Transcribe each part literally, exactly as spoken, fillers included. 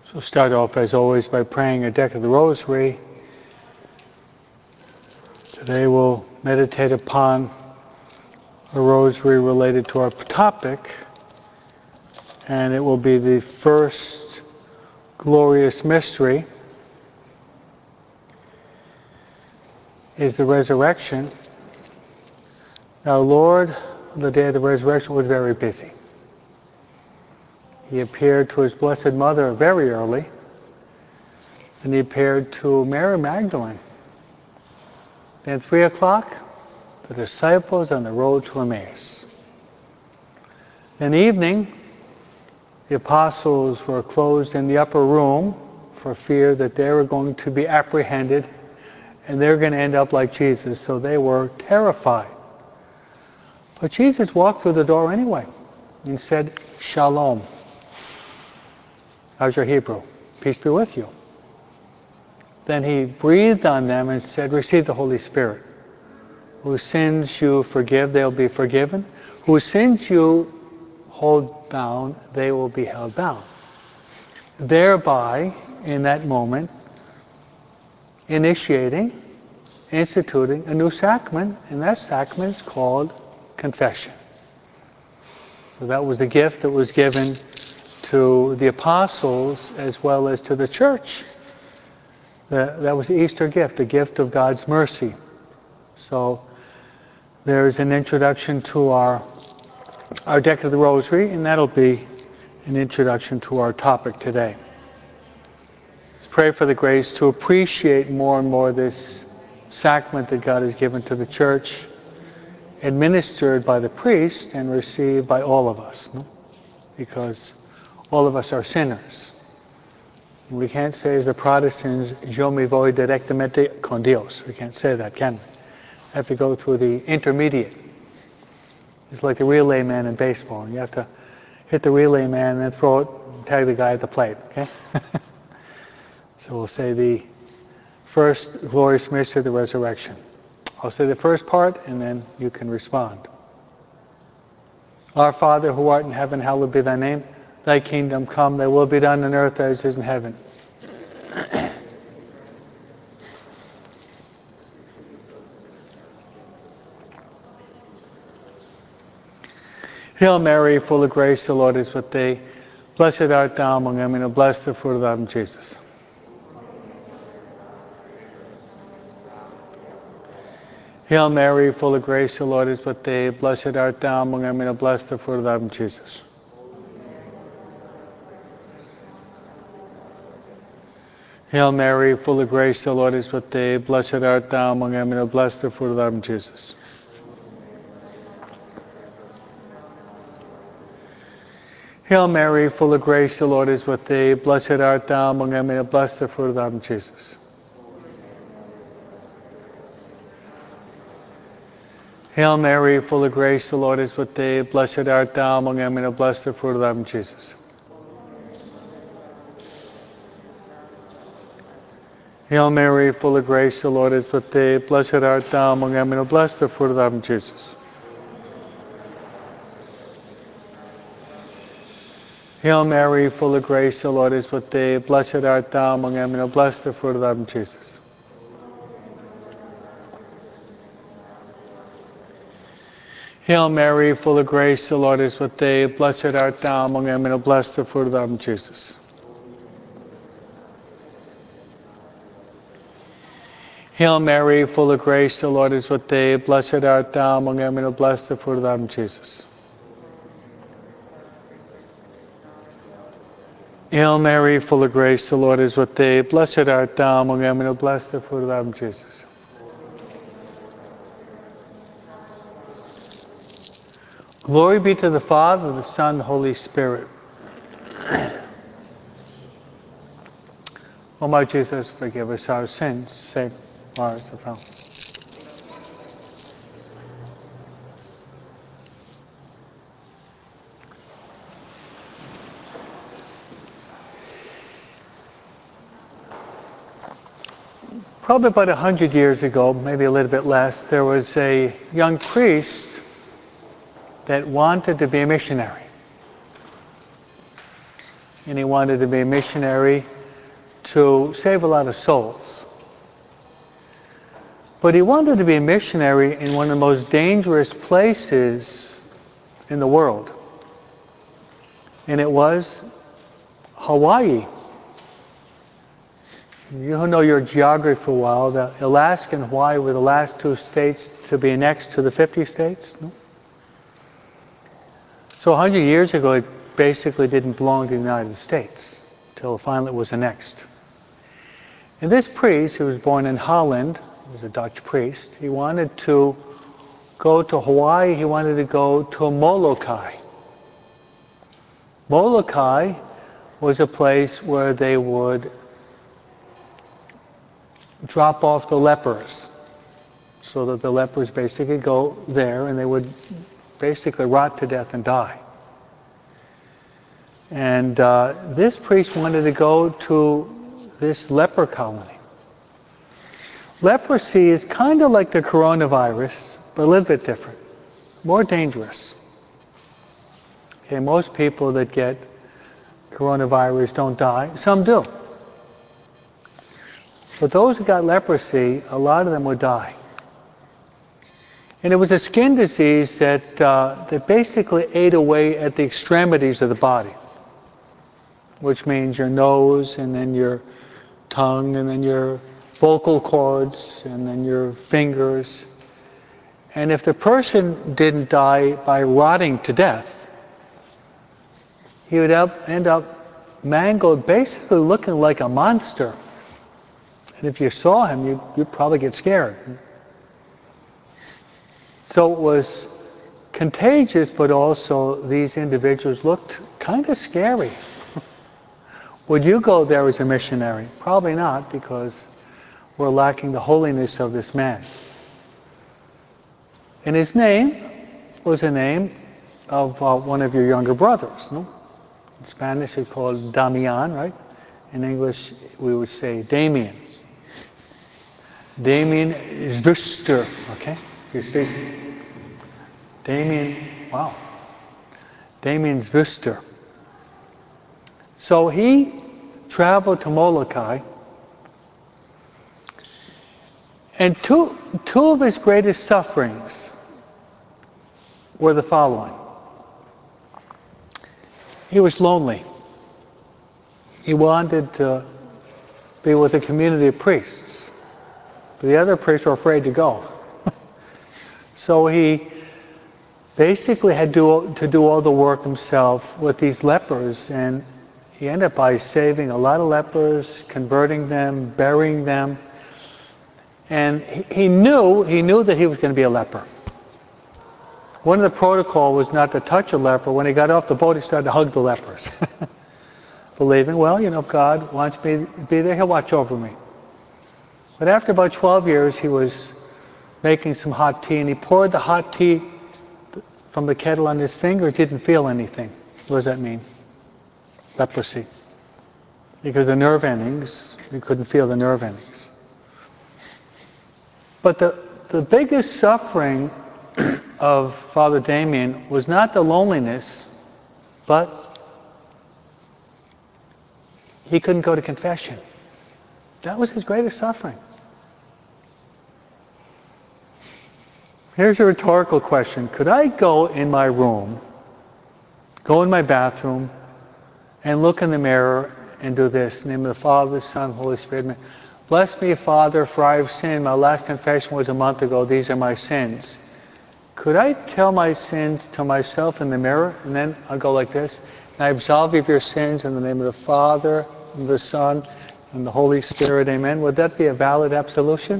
So start off as always by praying a deck of the Rosary. Today we'll meditate upon a rosary related to our topic, and it will be the first glorious mystery is the resurrection. Now, Lord, on the day of the resurrection, was very busy. He appeared to his Blessed Mother very early, and he appeared to Mary Magdalene. Then at three o'clock, the disciples on the road to Emmaus. In the evening, the apostles were closed in the upper room for fear that they were going to be apprehended and they were going to end up like Jesus, so they were terrified. But Jesus walked through the door anyway and said, Shalom. How's your Hebrew? Peace be with you. Then he breathed on them and said, receive the Holy Spirit. Whose sins you forgive, they'll be forgiven. Whose sins you hold bound, they will be held bound. Thereby, in that moment, initiating, instituting a new sacrament, and that sacrament is called confession. So that was the gift that was given to the apostles as well as to the church. That, that was the Easter gift, the gift of God's mercy. So there's an introduction to our, our deck of the Rosary, and that'll be an introduction to our topic today. Let's pray for the grace to appreciate more and more this sacrament that God has given to the church, administered by the priest and received by all of us, no? Because all of us are sinners. We can't say as the Protestants, yo me voy directamente con Dios. We can't say that, can we? We have to go through the intermediate. It's like the relay man in baseball. You have to hit the relay man and then throw it, and tag the guy at the plate, okay? So we'll say the first glorious mystery of the resurrection. I'll say the first part and then you can respond. Our Father who art in heaven, hallowed be thy name. Thy kingdom come, thy will be done on earth as it is in heaven. Hail Mary, full of grace, the Lord is with thee. Blessed art thou among women, and blessed the fruit of thy womb, Jesus. Hail Mary, full of grace, the Lord is with thee. Blessed art thou among women, and blessed the fruit of thy womb, Jesus. Hail Mary, full of grace, the Lord is with thee. Blessed art thou among women, and blessed the fruit of thy womb, Jesus. Hail Mary, full of grace, the Lord is with thee. Blessed art thou among women, and blessed the fruit of thy womb, Jesus. Hail Mary, full of grace, the Lord is with thee. Blessed art thou among women, and blessed the fruit of thy womb, Jesus. Hail Mary, full of grace, the Lord is with thee. Blessed art thou among women, and blessed the fruit of thy womb, Jesus. Hail Mary, full of grace, the Lord is with thee. Blessed art thou among women, and blessed the fruit of thy womb, Jesus. Hail Mary, full of grace, the Lord is with thee. Blessed art thou among women, and blessed the fruit of thy womb, Jesus. Hail Mary, full of grace, the Lord is with thee. Blessed art thou among women, and blessed the fruit of thy womb, Jesus. Hail Mary, full of grace, the Lord is with thee. Blessed art thou among women, and blessed the fruit of thy womb, Jesus. Glory be to the Father, the Son, the Holy Spirit. O my Jesus, forgive us our sins, save us from hell. Probably about a hundred years ago, maybe a little bit less, there was a young priest that wanted to be a missionary. and he wanted to be a missionary to save a lot of souls. But he wanted to be a missionary in one of the most dangerous places in the world. And it was Hawaii. You who know your geography for a while, the Alaska and Hawaii were the last two states to be annexed to the fifty states. No? So a hundred years ago, it basically didn't belong to the United States until finally it was annexed. And this priest, who was born in Holland, was a Dutch priest, he wanted to go to Hawaii, he wanted to go to Molokai. Molokai was a place where they would drop off the lepers, so that the lepers basically go there and they would basically rot to death and die. And uh, this priest wanted to go to this leper colony. Leprosy is kind of like the coronavirus, but a little bit different, more dangerous. Okay, most people that get coronavirus don't die. Some do. But those who got leprosy, a lot of them would die. And it was a skin disease that, uh, that basically ate away at the extremities of the body, which means your nose, and then your tongue, and then your vocal cords, and then your fingers. And if the person didn't die by rotting to death, he would end up mangled, basically looking like a monster. And if you saw him, you, you'd probably get scared. So it was contagious, but also these individuals looked kind of scary. Would you go there as a missionary? Probably not, because we're lacking the holiness of this man. And his name was a name of uh, one of your younger brothers. No? In Spanish it's called Damian, right? In English we would say Damien. Damien Zwister, okay? You see? Damien, wow. Damien Zwister. So he traveled to Molokai, and two, two of his greatest sufferings were the following. He was lonely. He wanted to be with a community of priests, but the other priests were afraid to go. So he basically had to, to do all the work himself with these lepers, and he ended up by saving a lot of lepers, converting them, burying them. And he, he knew he knew that he was going to be a leper. One of the protocol was not to touch a leper. When he got off the boat, he started to hug the lepers. Believing, well, you know, if God wants me to be there, he'll watch over me. But after about twelve years, he was making some hot tea, and he poured the hot tea from the kettle on his finger. He didn't feel anything. What does that mean? Leprosy. Because the nerve endings, he couldn't feel the nerve endings. But the, the biggest suffering of Father Damien was not the loneliness, but he couldn't go to confession. That was his greatest suffering. Here's a rhetorical question. Could I go in my room, go in my bathroom, and look in the mirror and do this? In the name of the Father, the Son, Holy Spirit. Bless me, Father, for I have sinned. My last confession was a month ago. These are my sins. Could I tell my sins to myself in the mirror? And then I'll go like this. And I absolve you of your sins in the name of the Father, and the Son, and the Holy Spirit. Amen. Would that be a valid absolution?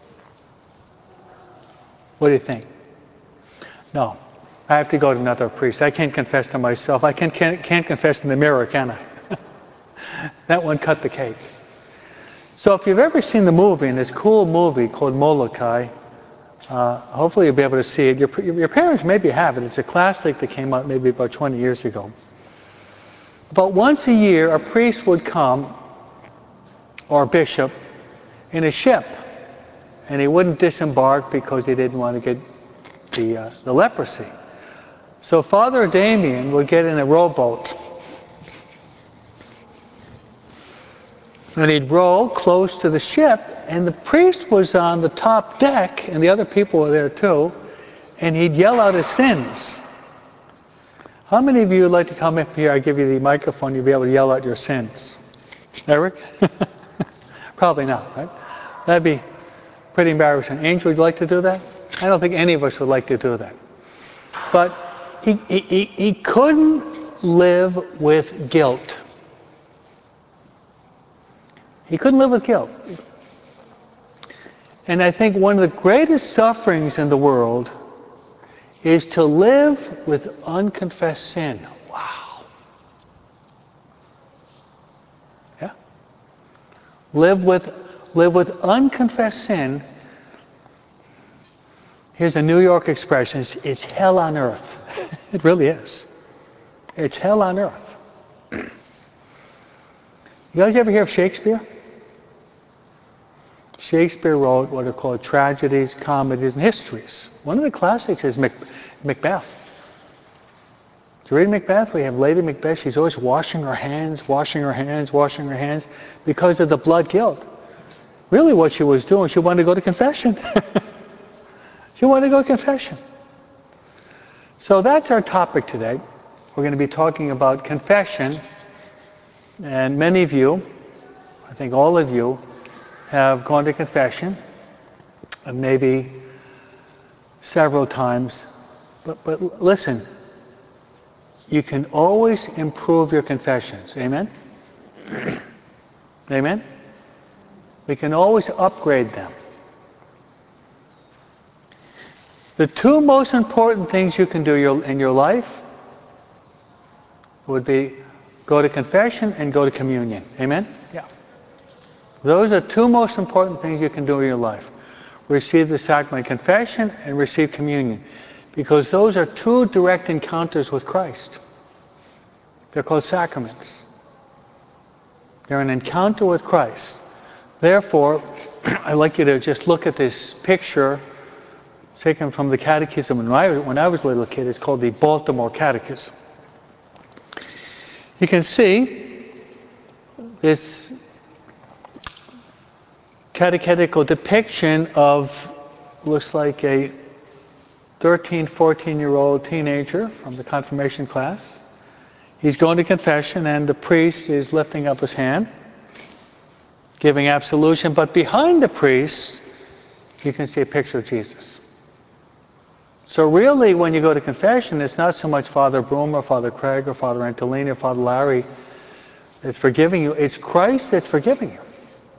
What do you think? No. I have to go to another priest. I can't confess to myself. I can't, can't, can't confess in the mirror, can I? That one cut the cake. So if you've ever seen the movie, and this cool movie called Molokai, uh, hopefully you'll be able to see it. Your, your parents maybe have it. It's a classic that came out maybe about twenty years ago. But once a year, a priest would come, or a bishop, in a ship. And he wouldn't disembark because he didn't want to get the, uh, the leprosy. So Father Damien would get in a rowboat, And he'd row close to the ship, and the priest was on the top deck, and the other people were there too, and he'd yell out his sins. How many of you would like to come up here? I give you the microphone, you'll be able to yell out your sins. Eric? Probably not, right? That'd be pretty embarrassing. Angel, would you like to do that? I don't think any of us would like to do that. But he, he, he couldn't live with guilt. He couldn't live with guilt. And I think one of the greatest sufferings in the world is to live with unconfessed sin. Wow. Yeah? Live with, live with unconfessed sin. Here's a New York expression. It's, it's hell on earth. It really is. It's hell on earth. You guys ever hear of Shakespeare? Shakespeare wrote what are called tragedies, comedies, and histories. One of the classics is Mac- Macbeth. Do you read Macbeth? We have Lady Macbeth. She's always washing her hands, washing her hands, washing her hands because of the blood guilt. Really what she was doing, she wanted to go to confession. She wanted to go to confession. So that's our topic today. We're going to be talking about confession. And many of you, I think all of you, have gone to confession, and maybe several times. But, but listen, you can always improve your confessions. Amen? Amen? We can always upgrade them. The two most important things you can do your, in your life would be go to confession and go to communion. Amen? Yeah. Those are two most important things you can do in your life. Receive the sacrament of confession and receive communion. Because those are two direct encounters with Christ. They're called sacraments. They're an encounter with Christ. Therefore, I'd like you to just look at this picture taken from the Catechism when I, when I was a little kid. It's called the Baltimore Catechism. You can see this catechetical depiction of, looks like a thirteen, fourteen-year-old teenager from the confirmation class. He's going to confession, and the priest is lifting up his hand, giving absolution. But behind the priest, you can see a picture of Jesus. So really, when you go to confession, it's not so much Father Broom or Father Craig or Father Antolini or Father Larry that's forgiving you. It's Christ that's forgiving you.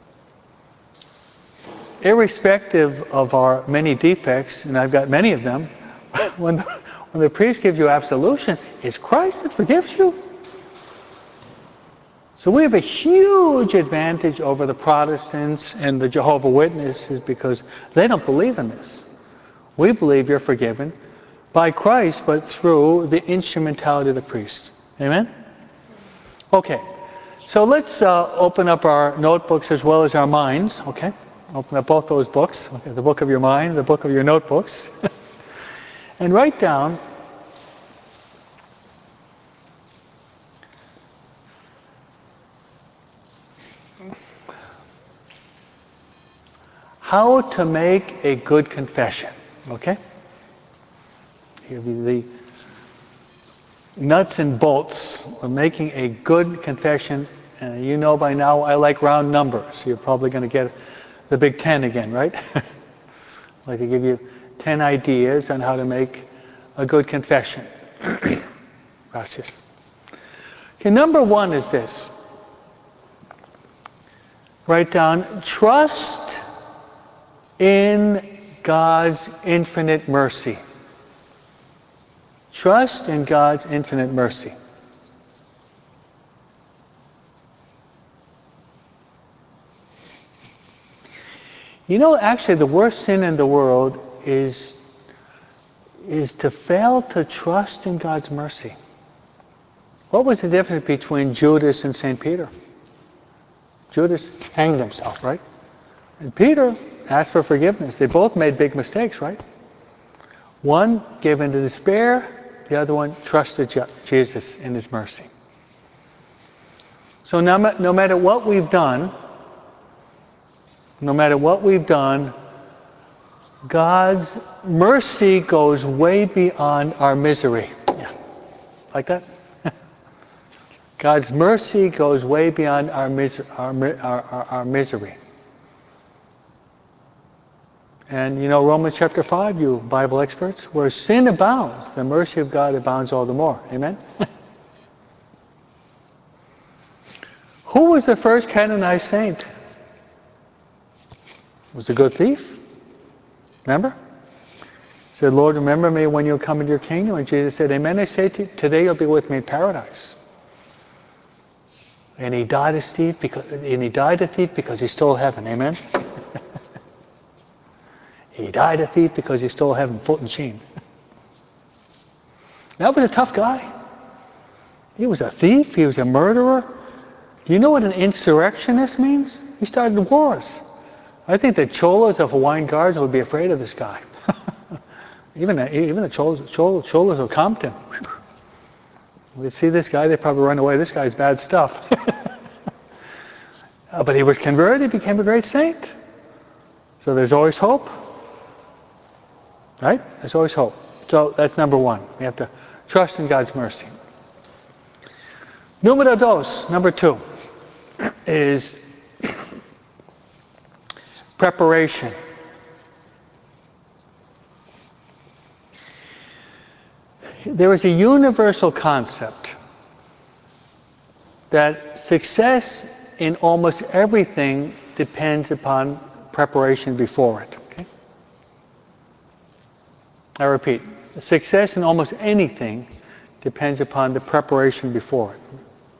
Irrespective of our many defects, and I've got many of them, when the, when the priest gives you absolution, it's Christ that forgives you. So we have a huge advantage over the Protestants and the Jehovah's Witnesses because they don't believe in this. We believe you're forgiven by Christ, but through the instrumentality of the priest. Amen? Okay. So let's uh, open up our notebooks as well as our minds. Okay? Open up both those books. Okay, the book of your mind, the book of your notebooks. And write down how to make a good confession. Okay? Here be the nuts and bolts of making a good confession. And you know by now I like round numbers. You're probably going to get the big ten again, right? I'd like to give you ten ideas on how to make a good confession. Gracias. Okay, number one is this. Write down, trust in God's infinite mercy. Trust in God's infinite mercy. You know, actually, the worst sin in the world is, is to fail to trust in God's mercy. What was the difference between Judas and Saint Peter? Judas hanged himself, right? And Peter asked for forgiveness. They both made big mistakes, right? One gave in to despair. The other one trusted Jesus in his mercy. So no, no matter what we've done, no matter what we've done, God's mercy goes way beyond our misery. Yeah. Like that? God's mercy goes way beyond our, mis- our, our, our, our misery. And you know Romans chapter five, you Bible experts, where sin abounds, the mercy of God abounds all the more. Amen? Who was the first canonized saint? Was a good thief. Remember? He said, Lord, remember me when you come into your kingdom. And Jesus said, amen, I say to you, today you'll be with me in paradise. And he died a thief because, and he died a thief because he stole heaven. Amen? He died a thief because he stole heaven, foot and sheen. That was a tough guy. He was a thief. He was a murderer. Do you know what an insurrectionist means? He started wars. I think the cholas of Hawaiian Guards would be afraid of this guy. even, the, even the cholas, cholas, cholas of Compton. They see this guy, they probably run away. This guy's bad stuff. uh, but he was converted, he became a great saint. So there's always hope. Right? There's always hope. So that's number one. We have to trust in God's mercy. Numero dos, number two, is preparation. There is a universal concept that success in almost everything depends upon preparation before it. Okay? I repeat, success in almost anything depends upon the preparation before it.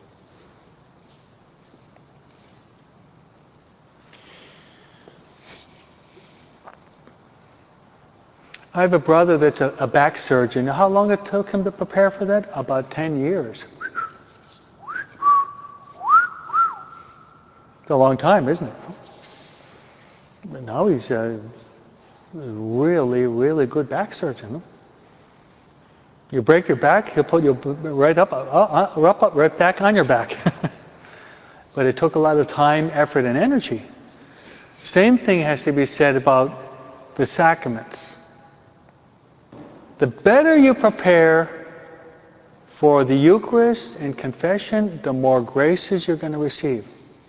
I have a brother that's a, a back surgeon. You know how long it took him to prepare for that? About ten years. It's a long time, isn't it? But now he's a really, really good back surgeon. You break your back, he'll put you right up, uh, uh, up, up, right back on your back. But it took a lot of time, effort, and energy. Same thing has to be said about the sacraments. The better you prepare for the Eucharist and confession, the more graces you're going to receive.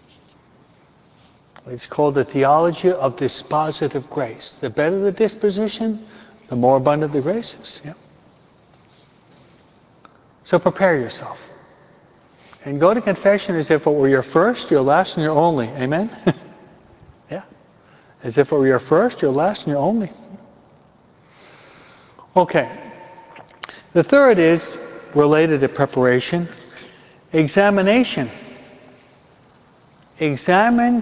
It's called the theology of dispositive grace. The better the disposition, the more abundant the graces. Yeah. So prepare yourself. And go to confession as if it were your first, your last, and your only. Amen? Yeah. As if it were your first, your last, and your only. Okay. The third is related to preparation. Examination. Examine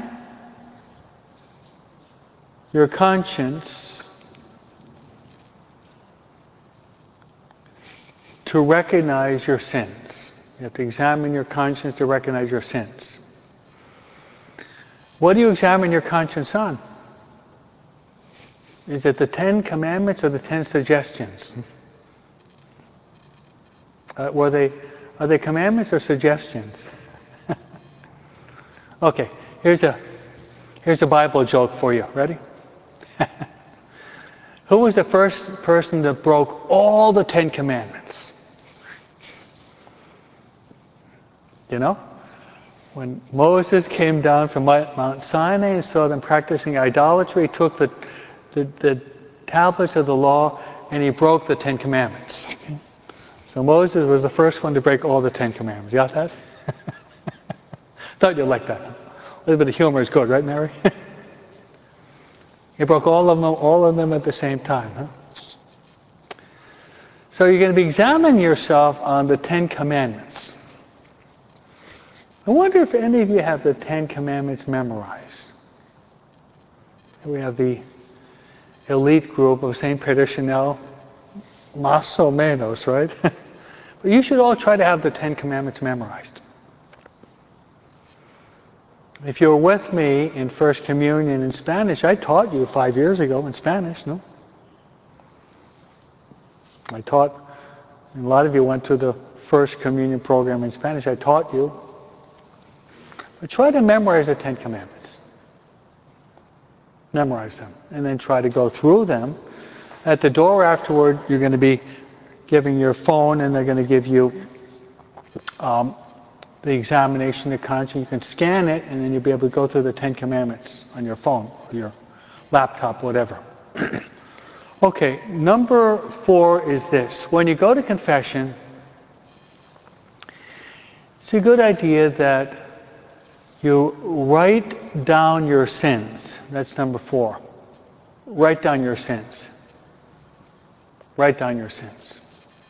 your conscience to recognize your sins. You have to examine your conscience to recognize your sins. What do you examine your conscience on? Is it the Ten Commandments or the Ten Suggestions? Uh, were they, are they commandments or suggestions? Okay, here's a, here's a Bible joke for you. Ready? Who was the first person that broke all the Ten Commandments? You know? When Moses came down from Mount Sinai and saw them practicing idolatry, he took the, the, the tablets of the law and he broke the Ten Commandments. Okay? So Moses was the first one to break all the Ten Commandments. You got that? Thought you'd like that. A little bit of humor is good, right, Mary? He broke all of them, all of them at the same time. Huh? So you're going to be examining yourself on the Ten Commandments. I wonder if any of you have the Ten Commandments memorized. We have the elite group of Saint Peter Chanel, más o menos, right? But you should all try to have the Ten Commandments memorized. If you were with me in First Communion in Spanish, I taught you five years ago in Spanish, no? I taught, and a lot of you went to the First Communion program in Spanish. I taught you. But try to memorize the Ten Commandments. Memorize them. And then try to go through them. At the door afterward, you're going to be giving your phone, and they're going to give you um, the examination of conscience. You can scan it, and then you'll be able to go through the Ten Commandments on your phone, or your laptop, whatever. Okay, number four is this. When you go to confession, it's a good idea that you write down your sins. That's number four. Write down your sins. Write down your sins.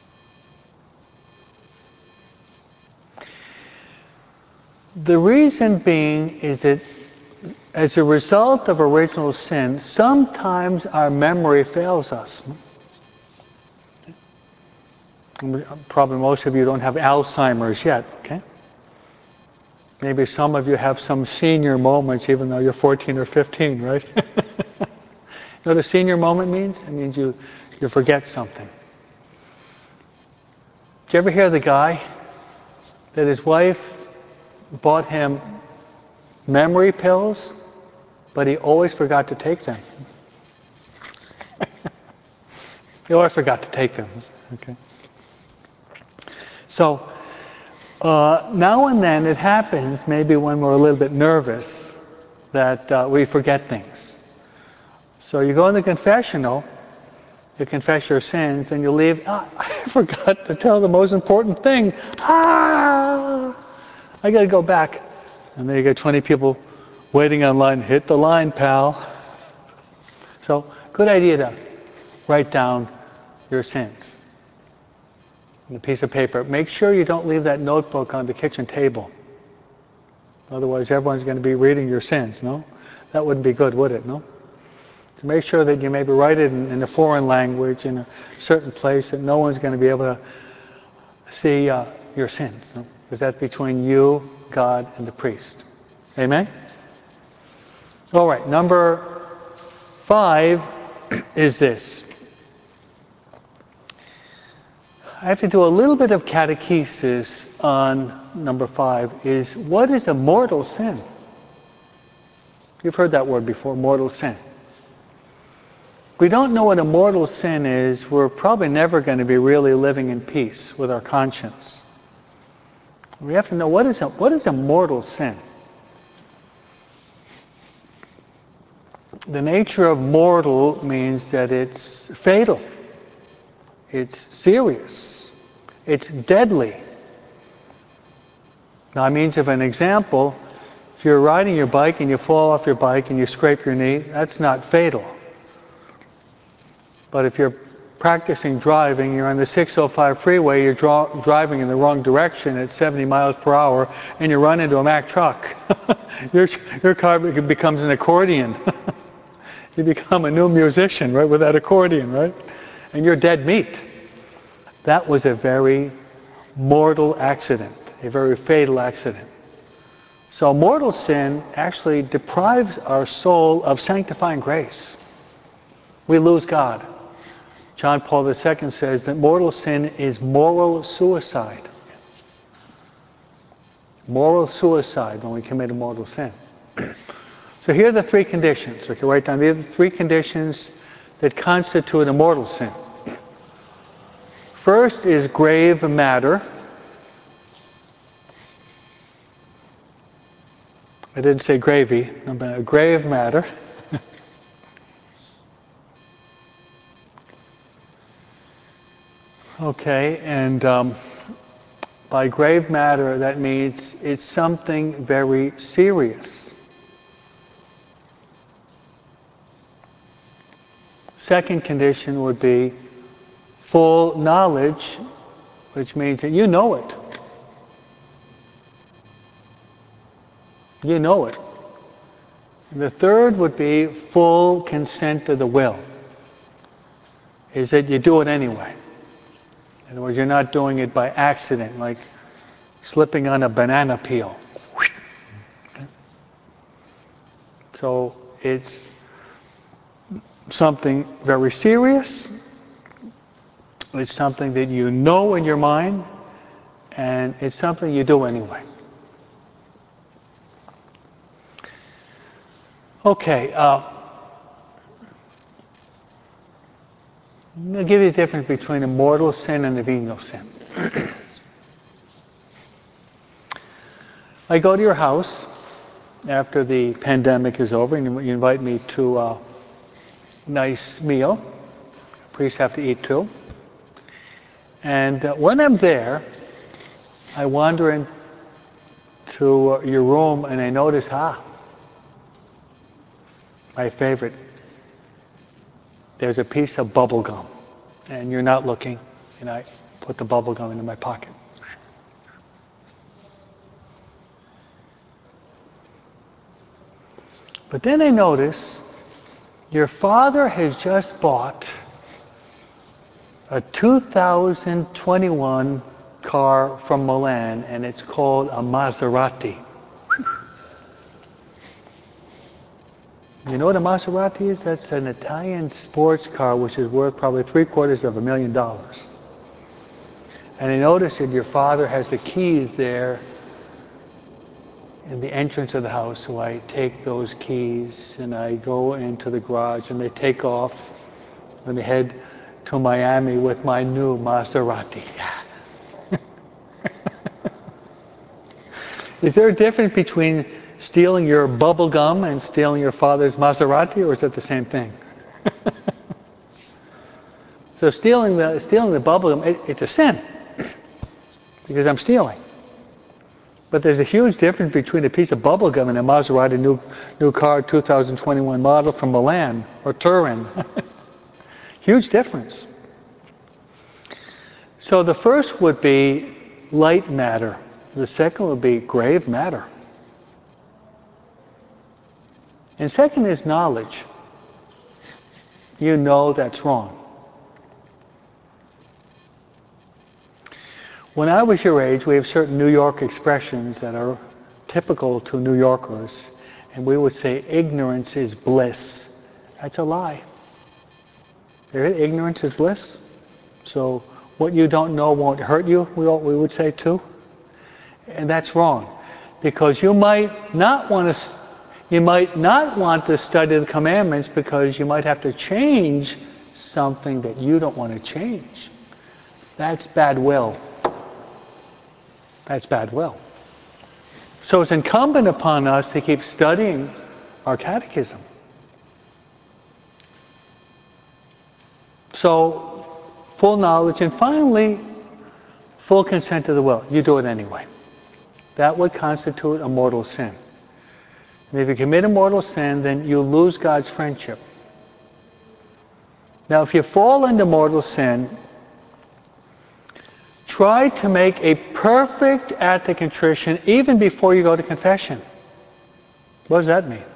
The reason being is that as a result of original sin, sometimes our memory fails us. Probably most of you don't have Alzheimer's yet, okay? Maybe some of you have some senior moments even though you're fourteen or fifteen, right? You know what a senior moment means? It means you, you forget something. Did you ever hear the guy that his wife bought him memory pills, but he always forgot to take them? He always forgot to take them. Okay. So uh, now and then it happens, maybe when we're a little bit nervous, that uh, we forget things. So you go in the confessional, you confess your sins, and you leave, ah, I forgot to tell the most important thing. Ah! I got to go back. And then you get twenty people waiting on line. Hit the line, pal. So, good idea to write down your sins on a piece of paper. Make sure you don't leave that notebook on the kitchen table. Otherwise, everyone's going to be reading your sins, no? That wouldn't be good, would it, no? To make sure that you maybe write it in, in a foreign language, in a certain place, that no one's going to be able to see uh, your sins, no? Because that's between you, God, and the priest. Amen? All right, number five is this. I have to do a little bit of catechesis on number five, is what is a mortal sin? You've heard that word before, mortal sin. If we don't know what a mortal sin is, we're probably never going to be really living in peace with our conscience. We have to know what is a, what is a mortal sin. The nature of mortal means that it's fatal. It's serious. It's deadly. Now, means of an example, if you're riding your bike and you fall off your bike and you scrape your knee, that's not fatal. But if you're practicing driving, you're on the six oh five freeway, you're draw, driving in the wrong direction at seventy miles per hour, and you run into a Mack truck. your, your car becomes an accordion. You become a new musician, right, with that accordion, right? And you're dead meat. That was a very mortal accident, a very fatal accident. So mortal sin actually deprives our soul of sanctifying grace. We lose God. John Paul the Second says that mortal sin is moral suicide. Moral suicide when we commit a mortal sin. So here are the three conditions. Okay, write down the three conditions that constitute a mortal sin. First is grave matter. I didn't say gravy, but grave matter. Okay, and um, by grave matter, that means it's something very serious. Second condition would be full knowledge, which means that you know it. You know it. And the third would be full consent of the will, is that you do it anyway. In other words, you're not doing it by accident, like slipping on a banana peel. Okay? So it's something very serious. It's something that you know in your mind, and it's something you do anyway. Okay, uh, I'll give you the difference between a mortal sin and a venial sin. I go to your house after the pandemic is over, and you invite me to a nice meal. Priests have to eat too. And uh, when I'm there, I wander into uh, your room and I notice, ah, my favorite. There's a piece of bubble gum, and you're not looking, and I put the bubble gum into my pocket. But then I notice your father has just bought a two thousand twenty-one car from Milan, and it's called a Maserati. You know what a Maserati is? That's an Italian sports car which is worth probably three quarters of a million dollars. And I noticed that your father has the keys there in the entrance of the house, so I take those keys and I go into the garage and they take off and they head to Miami with my new Maserati. Is there a difference between stealing your bubble gum and stealing your father's Maserati, or is it the same thing? So stealing the stealing the bubble gum, it, it's a sin because I'm stealing. But there's a huge difference between a piece of bubble gum and a Maserati new new car, two thousand twenty-one model from Milan or Turin. Huge difference. So the first would be light matter. The second would be grave matter. And second is knowledge. You know that's wrong. When I was your age, we have certain New York expressions that are typical to New Yorkers, and we would say ignorance is bliss. That's a lie. Ignorance is bliss. So what you don't know won't hurt you, we, all, we would say too. And that's wrong. Because you might not want to you might not want to study the commandments because you might have to change something that you don't want to change. That's bad will. That's bad will. So it's incumbent upon us to keep studying our catechism. So, full knowledge, and finally, full consent to the will. You do it anyway. That would constitute a mortal sin. And if you commit a mortal sin, then you lose God's friendship. Now, if you fall into mortal sin, try to make a perfect act of contrition even before you go to confession. What does that mean?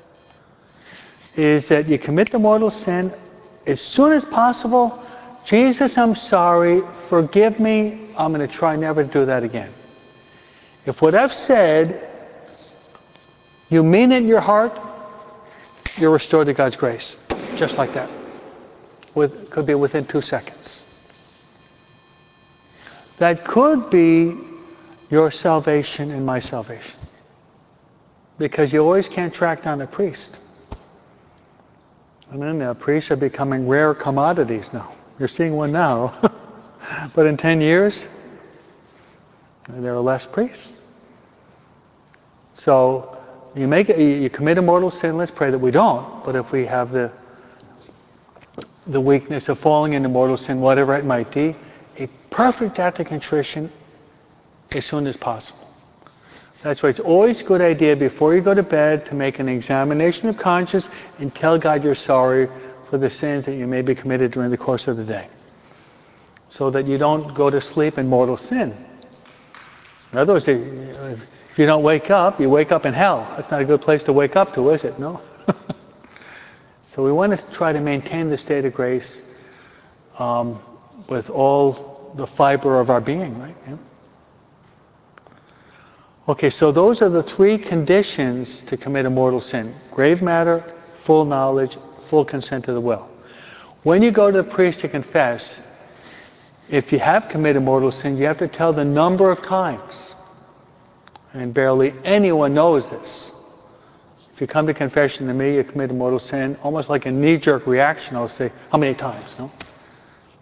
Is that you commit the mortal sin as soon as possible. Jesus, I'm sorry, forgive me, I'm going to try never to do that again. If what I've said, you mean it in your heart, you're restored to God's grace. Just like that. With, could be within two seconds. That could be your salvation and my salvation. Because you always can't track down a priest. And then the priests are becoming rare commodities now. You're seeing one now. But in ten years, there are less priests. So you make it, you commit a mortal sin. Let's pray that we don't. But if we have the the weakness of falling into mortal sin, whatever it might be, a perfect act of contrition as soon as possible. That's why it's always a good idea before you go to bed to make an examination of conscience and tell God you're sorry for the sins that you may be committed during the course of the day. So that you don't go to sleep in mortal sin. In other words, if you don't wake up, you wake up in hell. That's not a good place to wake up to, is it? No? So we want to try to maintain the state of grace um, with all the fiber of our being, right? Yeah. Okay, so those are the three conditions to commit a mortal sin. Grave matter, full knowledge, full consent to the will. When you go to the priest to confess, if you have committed mortal sin, you have to tell the number of times. And barely anyone knows this. If you come to confession to me, you commit a mortal sin, almost like a knee-jerk reaction, I'll say, how many times? No?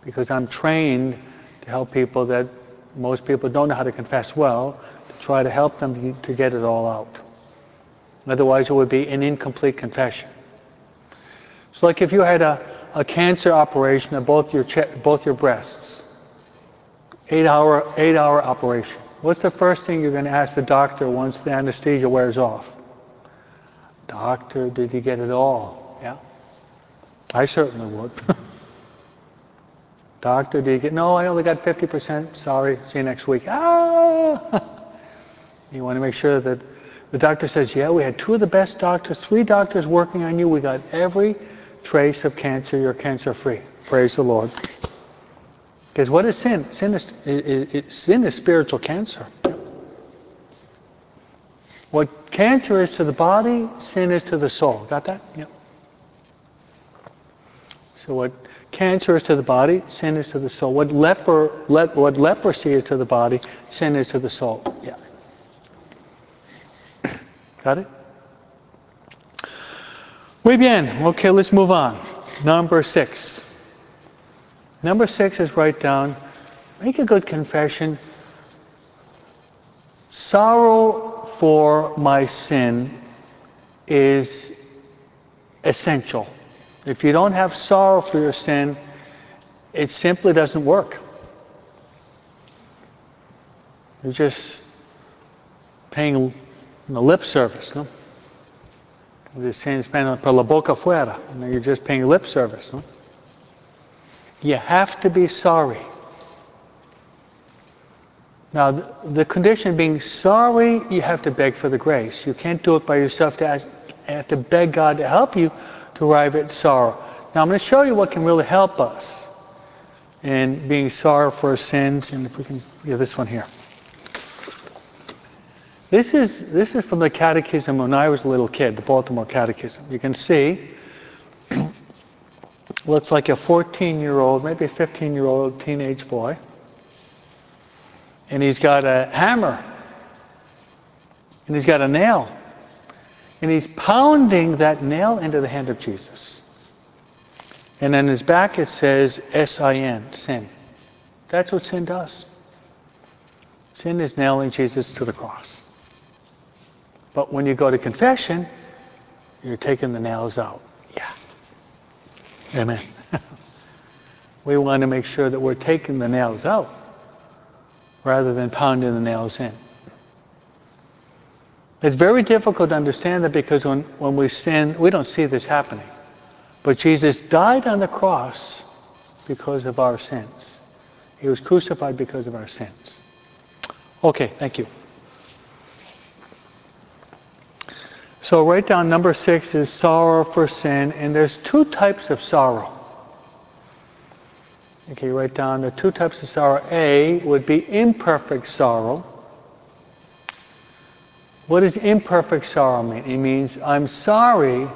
because I'm trained to help people that most people don't know how to confess well, to try to help them to, to get it all out. Otherwise it would be an incomplete confession. It's like if you had a, a cancer operation of both your che- both your breasts, eight hour eight hour operation. What's the first thing you're going to ask the doctor once the anesthesia wears off? Doctor, did you get it all? Yeah. I certainly would. Doctor, did you get, no, I only got fifty percent. Sorry, see you next week. Ah! You want to make sure that the doctor says, yeah, we had two of the best doctors, three doctors working on you. We got every trace of cancer. You're cancer-free. Praise the Lord. Because what is sin? Sin is, is, is, sin is spiritual cancer. What cancer is to the body, sin is to the soul. Got that? Yep. So what cancer is to the body, sin is to the soul. What leper, le- what leprosy is to the body, sin is to the soul. Yeah. Got it? Muy bien. Okay, let's move on. Number six. Number six is write down, make a good confession. Sorrow for my sin is essential. If you don't have sorrow for your sin, it simply doesn't work. You're just paying the lip service, no? You're saying Spanish, por la boca fuera. You're just paying lip service, no? You have to be sorry. Now, the, the condition being sorry, you have to beg for the grace. You can't do it by yourself. To ask, you have to beg God to help you to arrive at sorrow. Now, I'm going to show you what can really help us in being sorry for our sins. And if we can get this one here. This is, this is from the Catechism when I was a little kid, the Baltimore Catechism. You can see, looks like a fourteen-year-old, maybe a fifteen-year-old teenage boy. And he's got a hammer. And he's got a nail. And he's pounding that nail into the hand of Jesus. And on his back it says S I N, sin. That's what sin does. Sin is nailing Jesus to the cross. But when you go to confession, you're taking the nails out. Yeah. Amen. We want to make sure that we're taking the nails out rather than pounding the nails in. It's very difficult to understand that because when, when we sin, we don't see this happening. But Jesus died on the cross because of our sins. He was crucified because of our sins. Okay, thank you. So write down number six is sorrow for sin, and there's two types of sorrow. Okay, write down the two types of sorrow. A would be imperfect sorrow. What does imperfect sorrow mean? It means I'm sorry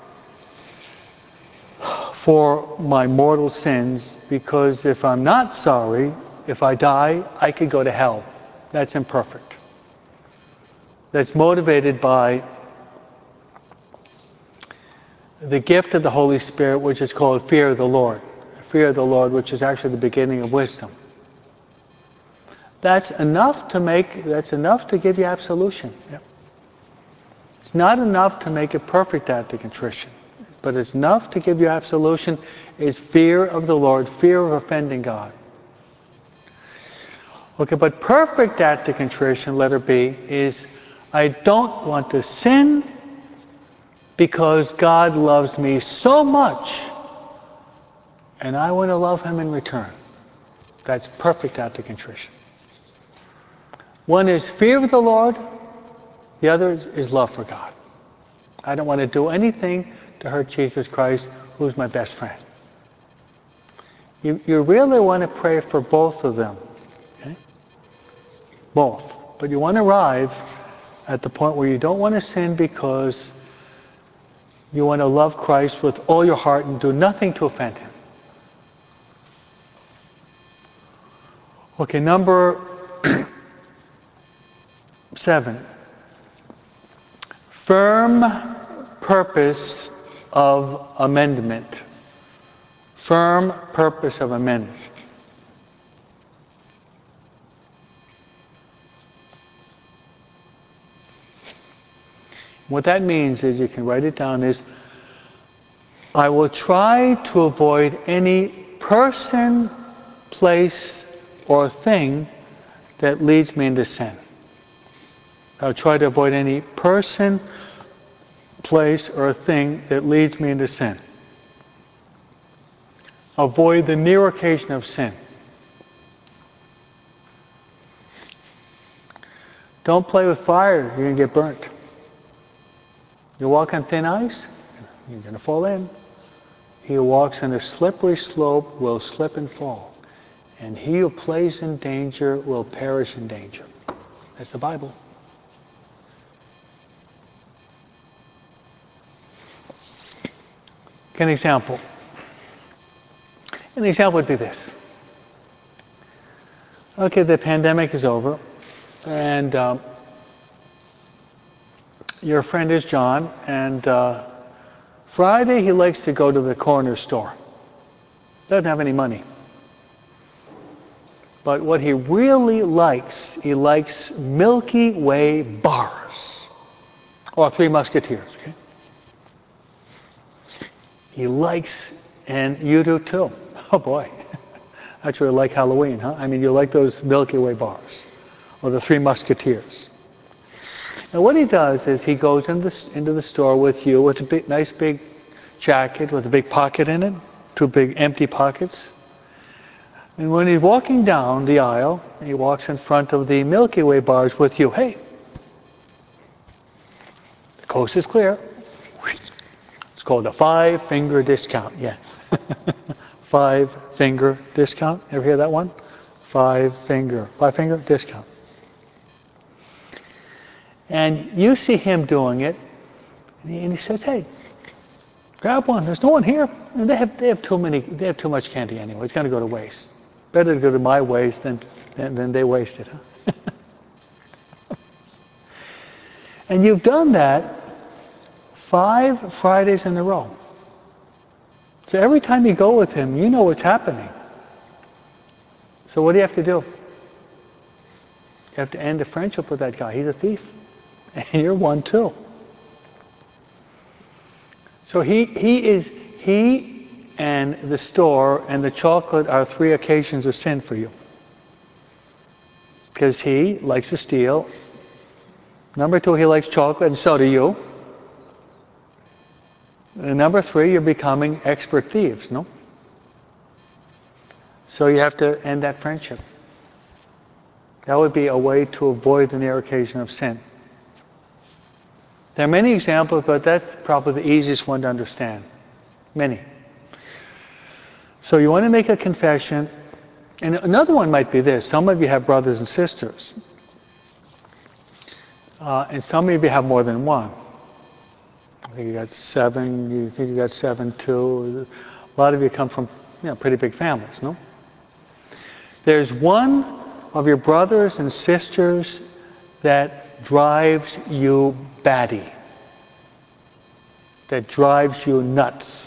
for my mortal sins because if I'm not sorry, if I die, I could go to hell. That's imperfect. That's motivated by the gift of the Holy Spirit, which is called fear of the Lord. Fear of the Lord, which is actually the beginning of wisdom. That's enough to make, that's enough to give you absolution. Yep. It's not enough to make it perfect act of contrition, but it's enough to give you absolution. It's fear of the Lord, fear of offending God. Okay, but perfect act of contrition, letter B, is I don't want to sin because God loves me so much and I want to love him in return. That's perfect act of contrition. One is fear of the Lord, the other is love for God. I don't want to do anything to hurt Jesus Christ, who's my best friend. You, you really want to pray for both of them. Okay? Both. But you want to arrive at the point where you don't want to sin because you want to love Christ with all your heart and do nothing to offend him. Okay, number seven. Firm purpose of amendment. Firm purpose of amendment. What that means is, you can write it down, is I will try to avoid any person, place, or thing that leads me into sin. I'll try to avoid any person, place, or thing that leads me into sin. Avoid the near occasion of sin. Don't play with fire, you're going to get burnt. You walk on thin ice, you're going to fall in. He who walks on a slippery slope will slip and fall. And he who plays in danger will perish in danger. That's the Bible. An example. An example would be this. Okay, the pandemic is over, and um, your friend is John, and uh, Friday he likes to go to the corner store. Doesn't have any money. But what he really likes, he likes Milky Way bars. Or Three Musketeers, okay? He likes, and you do too. Oh boy, that's really like Halloween, huh? I mean, you like those Milky Way bars, or the Three Musketeers. And what he does is he goes into the, into the store with you with a big, nice big jacket with a big pocket in it, two big empty pockets. And when he's walking down the aisle, he walks in front of the Milky Way bars with you. Hey, the coast is clear. It's called a five-finger discount. Yeah. Five-finger discount. Ever hear that one? Five-finger. Five-finger discount. And you see him doing it, and he, and he says, "Hey, grab one. There's no one here. And they have they have too many. They have too much candy anyway. It's going to go to waste. Better to go to my waste than than, than they waste it." Huh? And you've done that five Fridays in a row. So every time you go with him, you know what's happening. So what do you have to do? You have to end a friendship with that guy. He's a thief. And you're one too. So he, he is, he and the store and the chocolate are three occasions of sin for you. Because he likes to steal. Number two, he likes chocolate, and so do you. And number three, you're becoming expert thieves, no? So you have to end that friendship. That would be a way to avoid the near occasion of sin. There are many examples, but that's probably the easiest one to understand. Many. So you want to make a confession. And another one might be this. Some of you have brothers and sisters. Uh, and some of you have more than one. I think you got seven, you think you got seven too. A lot of you come from, you know, pretty big families, no? There's one of your brothers and sisters that drives you batty, that drives you nuts.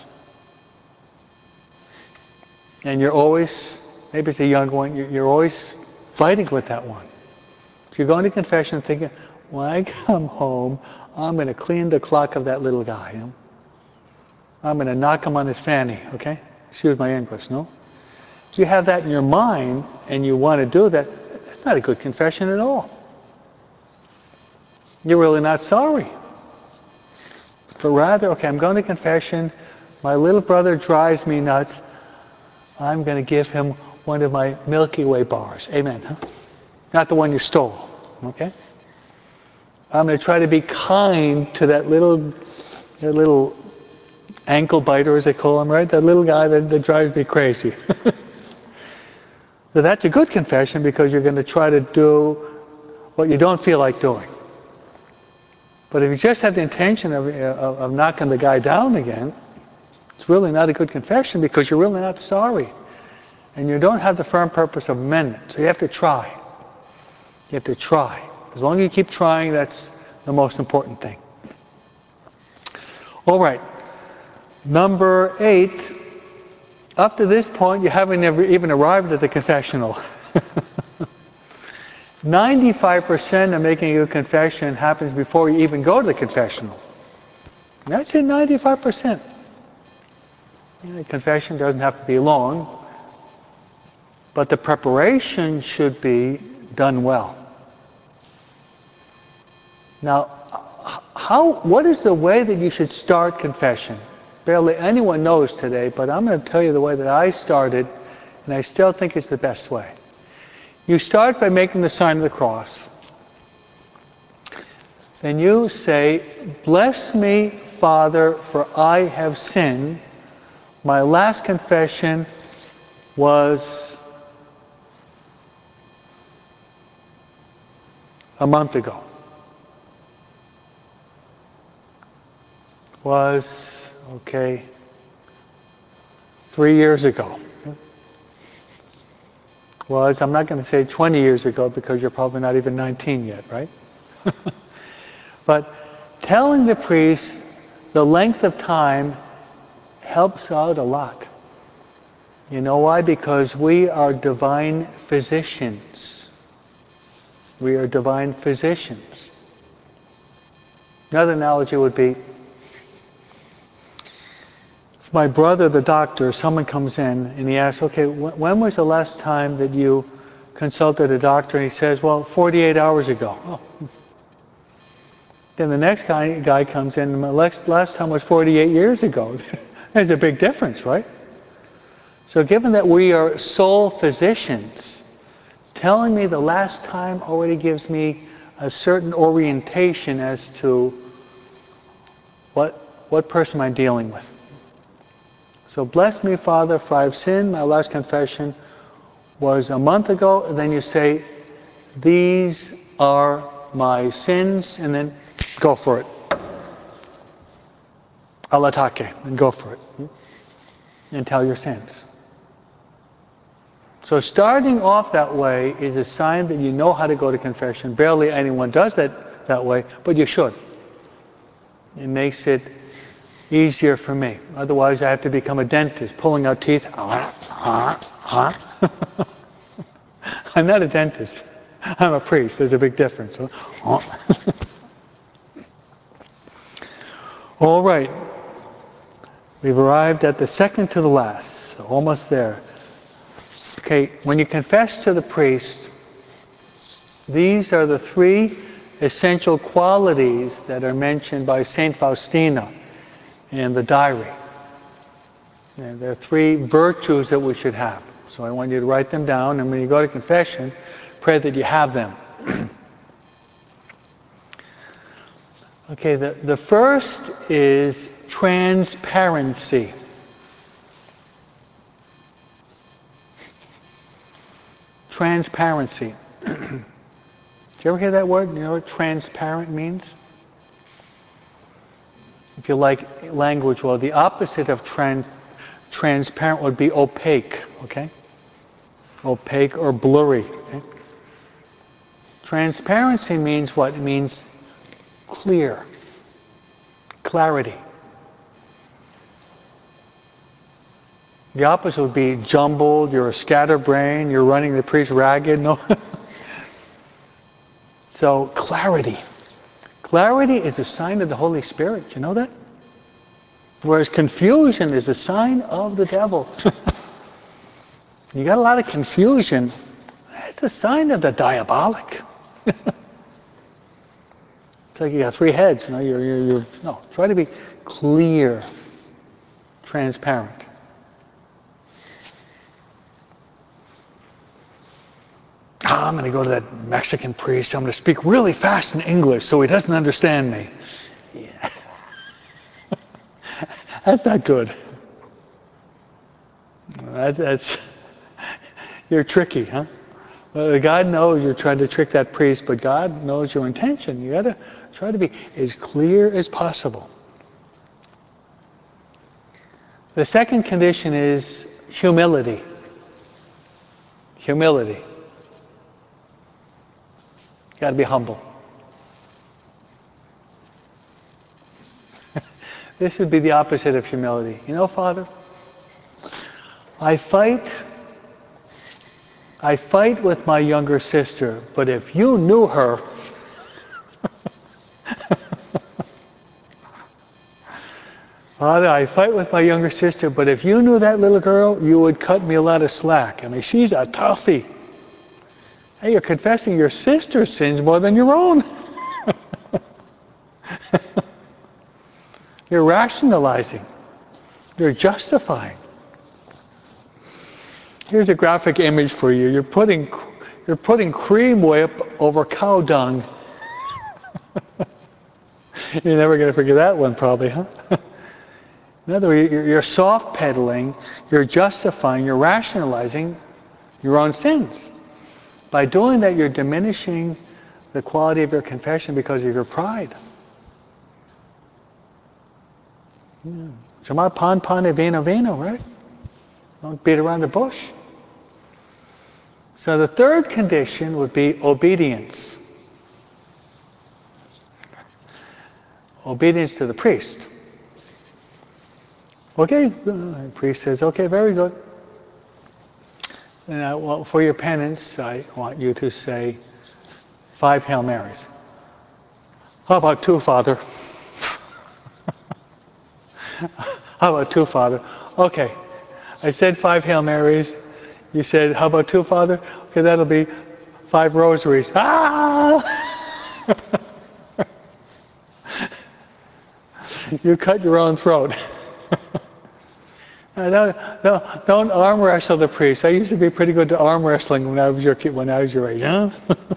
And you're always, maybe it's a young one, you're always fighting with that one. So you're going to confession thinking, when I come home, I'm going to clean the clock of that little guy. You know? I'm going to knock him on his fanny, okay? Excuse my English, no? If you have that in your mind and you want to do that, that's not a good confession at all. You're really not sorry. But rather, okay, I'm going to confession. My little brother drives me nuts. I'm going to give him one of my Milky Way bars. Amen, huh? Not the one you stole, okay? I'm going to try to be kind to that little, that little ankle biter, as they call him, right? That little guy that, that drives me crazy. So that's a good confession because you're going to try to do what you don't feel like doing. But if you just have the intention of, of, of knocking the guy down again, it's really not a good confession because you're really not sorry. And you don't have the firm purpose of amendment. So you have to try. You have to try. As long as you keep trying, that's the most important thing. All right. Number eight. Up to this point, you haven't ever even arrived at the confessional. ninety-five percent of making a confession happens before you even go to the confessional. And that's it, ninety-five percent. You know, confession doesn't have to be long, but the preparation should be done well. Now, how, what is the way that you should start confession? Barely anyone knows today, but I'm going to tell you the way that I started, and I still think it's the best way. You start by making the sign of the cross. Then you say, "Bless me, Father, for I have sinned. My last confession was a month ago. Was, okay, three years ago. Was, I'm not going to say twenty years ago because you're probably not even nineteen yet, right?" But telling the priest the length of time helps out a lot. You know why? Because we are divine physicians. We are divine physicians. Another analogy would be, if my brother, the doctor, someone comes in and he asks, "Okay, wh- when was the last time that you consulted a doctor?" And he says, "Well, forty-eight hours ago." Oh. Then the next guy, guy comes in, and the last, last time was forty-eight years ago. There's a big difference, right? So given that we are soul physicians, telling me the last time already gives me a certain orientation as to what, what person I'm dealing with. So, "Bless me, Father, for I've sinned. My last confession was a month ago." And then you say, "These are my sins," and then go for it. Al-atake, and go for it. And tell your sins. So starting off that way is a sign that you know how to go to confession. Barely anyone does that that way, but you should. It makes it easier for me. Otherwise, I have to become a dentist, pulling out teeth. I'm not a dentist. I'm a priest. There's a big difference. All right. We've arrived at the second to the last. So almost there. Okay, when you confess to the priest, these are the three essential qualities that are mentioned by Saint Faustina in the diary. And there are three virtues that we should have. So I want you to write them down, and when you go to confession, pray that you have them. Okay, the, the first is transparency. Transparency. Did you ever hear that word? You know what transparent means? If you like language, well, the opposite of tran- transparent would be opaque, okay? Opaque or blurry. Okay? Transparency means what? It means clear, clarity. The opposite would be jumbled, you're a scatterbrain, you're running the priest ragged. No. So, clarity. Clarity is a sign of the Holy Spirit. You know that? Whereas confusion is a sign of the devil. You got a lot of confusion. It's a sign of the diabolic. It's like you got three heads. You know, you're, you're, you're, no, try to be clear, transparent. I'm going to go to that Mexican priest. I'm going to speak really fast in English so he doesn't understand me. Yeah. That's not good. That, that's you're tricky, huh? Well, God knows you're trying to trick that priest, but God knows your intention. You got to try to be as clear as possible. The second condition is humility. Humility. You got to be humble. This would be the opposite of humility. You know, Father, I fight I fight with my younger sister, but if you knew her, Father, I fight with my younger sister, but if you knew that little girl, you would cut me a lot of slack. I mean, she's a toughie. Hey, you're confessing your sister's sins more than your own. You're rationalizing. You're justifying. Here's a graphic image for you. You're putting, you're putting cream whip over cow dung. You're never going to forget that one probably, huh? In other words, you're soft pedaling, you're justifying, you're rationalizing your own sins. By doing that, you're diminishing the quality of your confession because of your pride. Shema pan pan veno veno, right? Don't beat around the bush. So the third condition would be obedience. Obedience to the priest. Okay, the priest says, okay, very good. And I, well, for your penance, I want you to say five Hail Marys. How about two, Father? How about two, Father? Okay, I said five Hail Marys. You said, how about two, Father? Okay, that'll be five rosaries. Ah! You cut your own throat. Don't, don't, don't arm wrestle the priest. I used to be pretty good to arm wrestling when I was your kid, when I was your age, huh?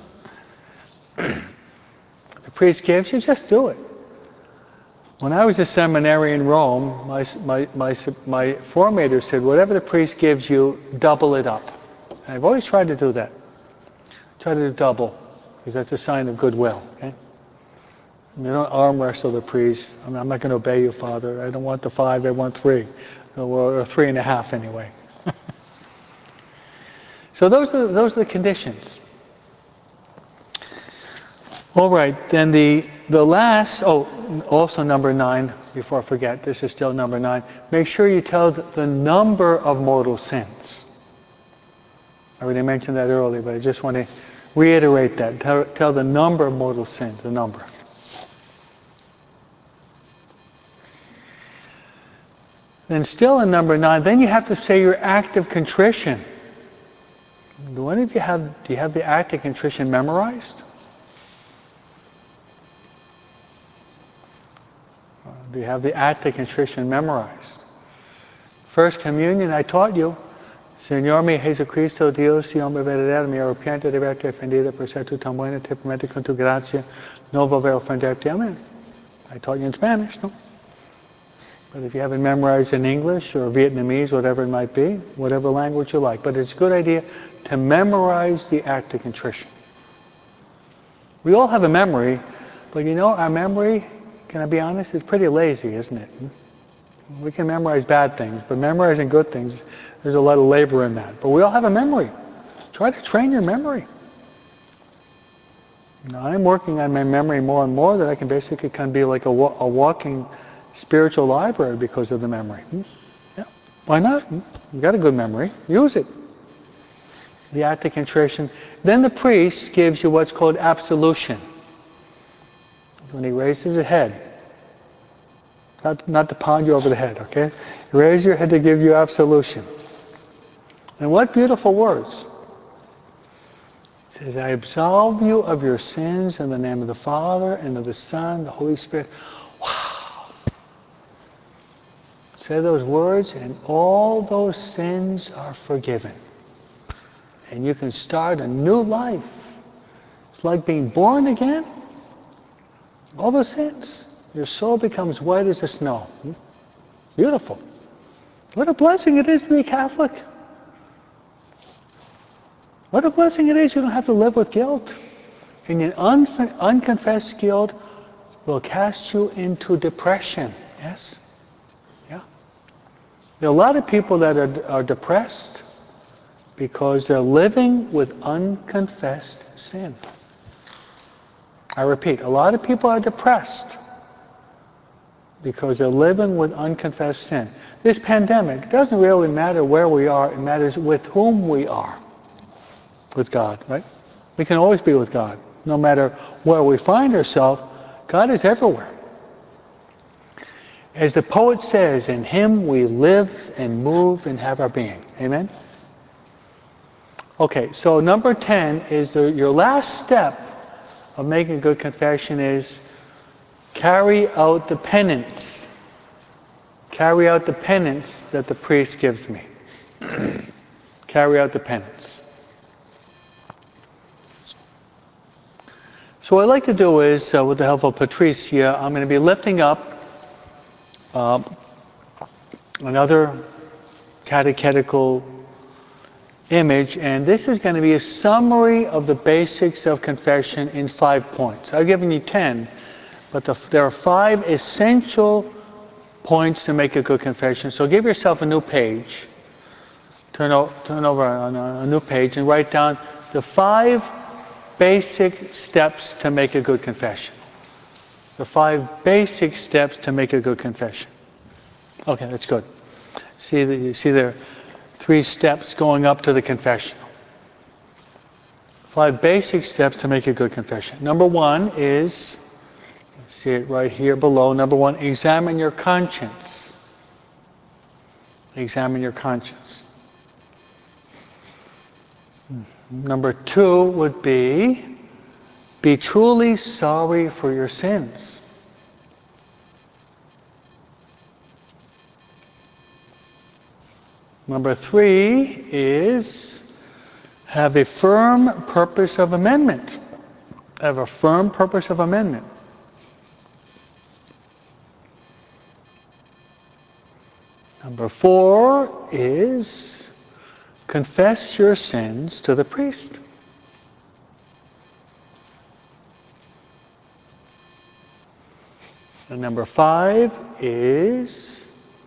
The priest gives you, just do it. When I was a seminary in Rome, my my my my formator said, whatever the priest gives you, double it up. And I've always tried to do that. Try to do double, because that's a sign of goodwill. Okay? You don't arm wrestle the priest. I mean, I'm not going to obey you, Father. I don't want the five. I want three. Or three and a half anyway. So those are those are the conditions. All right, then the the last. Oh, also number nine. Before I forget, this is still number nine. Make sure you tell the number of mortal sins. I already mentioned that earlier, but I just want to reiterate that. Tell, tell the number of mortal sins. The number. Then still in number nine, then you have to say your act of contrition. Do any of you have, do you have the act of contrition memorized? Do you have the act of contrition memorized? First communion, I taught you. Señor mi Jesucristo Dios y hombre verdadero, mi arrepiento de haberte ofendido por ser tu tan buena, te prometo con tu gracia no volver a ofenderte. Amen. I taught you in Spanish, no? But if you haven't memorized in English or Vietnamese, whatever it might be, whatever language you like. But it's a good idea to memorize the act of contrition. We all have a memory, but you know, our memory, can I be honest, it's pretty lazy, isn't it? We can memorize bad things, but memorizing good things, there's a lot of labor in that. But we all have a memory. Try to train your memory. You know, I'm working on my memory more and more that I can basically kind of be like a, a walking spiritual library because of the memory. Yeah. Why not? You got a good memory. Use it. The act of contrition. Then the priest gives you what's called absolution. When he raises his head. Not, not to pound you over the head, okay? Raise your head to give you absolution. And what beautiful words. It says, I absolve you of your sins in the name of the Father and of the Son, the Holy Spirit. Wow. Say those words and all those sins are forgiven. And you can start a new life. It's like being born again. All those sins. Your soul becomes white as the snow. Beautiful. What a blessing it is to be Catholic. What a blessing it is you don't have to live with guilt. And your un- unconfessed guilt will cast you into depression. Yes? Yeah. There are a lot of people that are, are depressed because they're living with unconfessed sin. I repeat, a lot of people are depressed because they're living with unconfessed sin. This pandemic doesn't really matter where we are, it matters with whom we are. with God, right? We can always be with God. No matter where we find ourselves, God is everywhere. As the poet says, in Him we live and move and have our being. Amen? Okay, so number ten is the, your last step of making a good confession is carry out the penance. Carry out the penance that the priest gives me. Carry out the penance. So what I'd like to do is, uh, with the help of Patricia, I'm going to be lifting up uh, another catechetical image, and this is going to be a summary of the basics of confession in five points. I've given you ten, but the, there are five essential points to make a good confession. So give yourself a new page. Turn, o- turn over on a, a new page and write down the five basic steps to make a good confession. The five basic steps to make a good confession. Okay, that's good. See, the, you see there are three steps going up to the confessional. Five basic steps to make a good confession. Number one is, see it right here below, number one, examine your conscience. Examine your conscience. Number two would be, be truly sorry for your sins. Number three is, have a firm purpose of amendment. Have a firm purpose of amendment. Number four is, confess your sins to the priest. And number five is,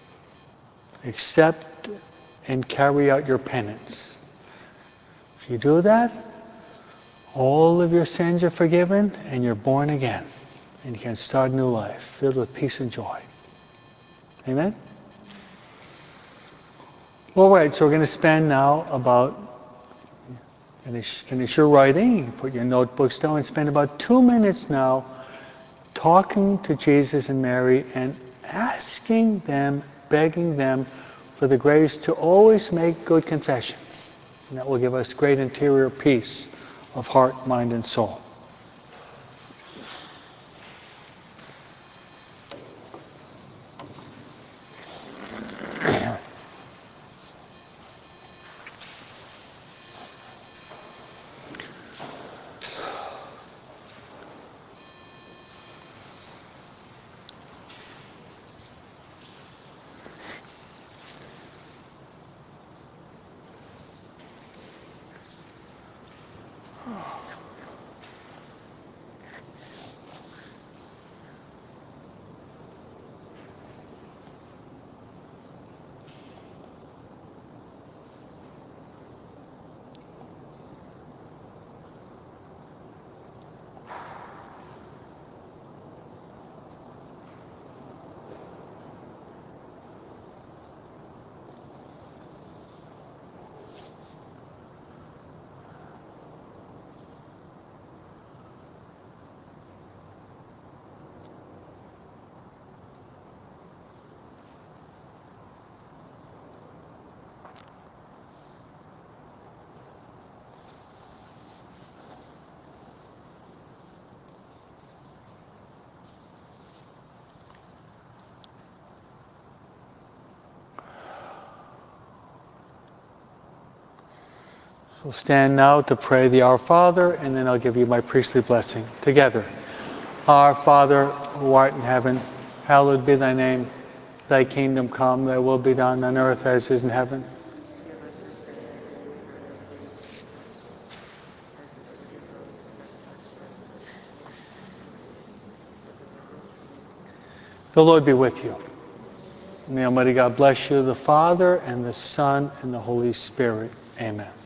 accept and carry out your penance. If you do that, all of your sins are forgiven and you're born again. And you can start a new life filled with peace and joy. Amen? All right, so we're going to spend now about, finish, finish your writing, you can put your notebooks down and spend about two minutes now talking to Jesus and Mary and asking them, begging them for the grace to always make good confessions. And that will give us great interior peace of heart, mind, and soul. So stand now to pray the Our Father, and then I'll give you my priestly blessing. Together. Our Father, who art in heaven, hallowed be thy name. Thy kingdom come, thy will be done on earth as it is in heaven. The Lord be with you. May Almighty God bless you, the Father, and the Son, and the Holy Spirit. Amen.